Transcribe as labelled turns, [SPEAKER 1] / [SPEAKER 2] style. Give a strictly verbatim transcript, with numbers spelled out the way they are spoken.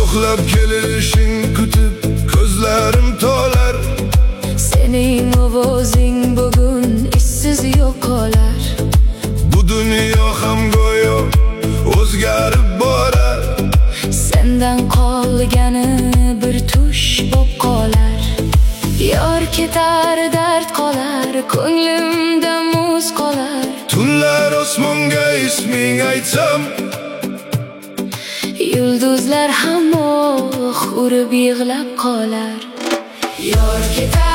[SPEAKER 1] yo'qlab kelishing kutib ko'zlarim to'lar.
[SPEAKER 2] Sening ovozing bugun ishsiz yo'qolar.
[SPEAKER 1] Bu dunyo ham go'yo o'zgarib borar.
[SPEAKER 2] Sendan qolgani bir tush bo'p qolar. Yor ketar, dard qolar, ko'nglimda muz qolar.
[SPEAKER 1] Tunlar osmonga isming aytsam,
[SPEAKER 2] yulduzlar ham oh urib yig'lab qolar. Yor ketar